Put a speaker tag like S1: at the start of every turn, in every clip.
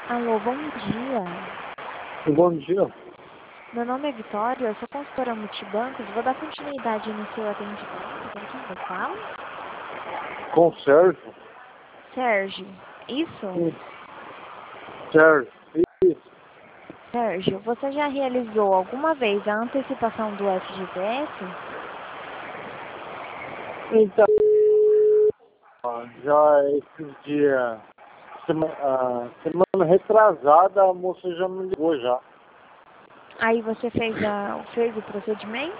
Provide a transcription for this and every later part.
S1: Alô, bom dia.
S2: Bom dia.
S1: Meu nome é Vitória, eu sou consultora multibancos. Vou dar continuidade no seu atendimento. Com quem eu falo?
S2: Com Sérgio?
S1: Sérgio, isso?
S2: Sim. Sérgio, isso.
S1: Sérgio, você já realizou alguma vez a antecipação do FGTS?
S2: Então, já esses dias, semana retrasada, a moça já me ligou já.
S1: Aí você fez o procedimento?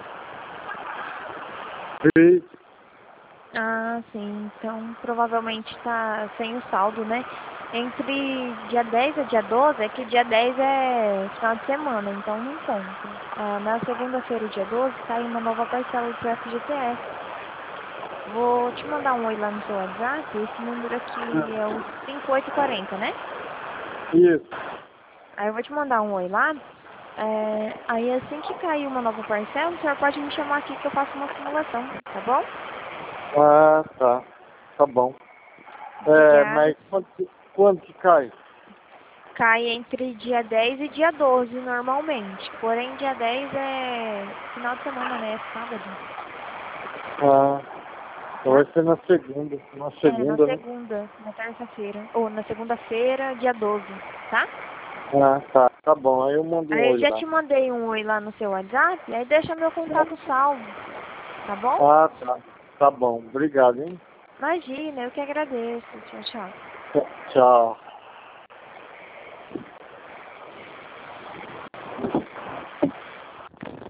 S2: Fiz.
S1: Ah, sim. Então, provavelmente está sem o saldo, né? Entre dia 10 e dia 12, é que dia 10 é final de semana, então não conta. Na segunda-feira, dia 12, sai uma nova parcela do seu FGTS. Vou te mandar um oi lá no seu WhatsApp. Esse número aqui é o 5840, né?
S2: Isso.
S1: Aí eu vou te mandar um oi lá. Aí assim que cair uma nova parcela, o senhor pode me chamar aqui que eu faço uma simulação, tá bom?
S2: Ah, tá. Tá bom.
S1: Obrigada.
S2: Mas quando que cai?
S1: Cai entre dia 10 e dia 12 normalmente. Porém, dia 10 é final de semana, né? É sábado.
S2: Ah, então
S1: Tá?
S2: vai ser na segunda. Na
S1: Na
S2: segunda, né?
S1: segunda, na terça-feira. Ou na segunda-feira, dia 12, tá?
S2: Ah, tá. Tá bom. Aí eu mando um
S1: Aí eu
S2: oi
S1: já
S2: lá.
S1: te mandei um oi lá no seu WhatsApp, aí deixa meu contato salvo, tá bom?
S2: Ah, tá. Tá bom. Obrigado, hein?
S1: Imagina, eu que agradeço. Tchau, tchau.
S2: Tchau.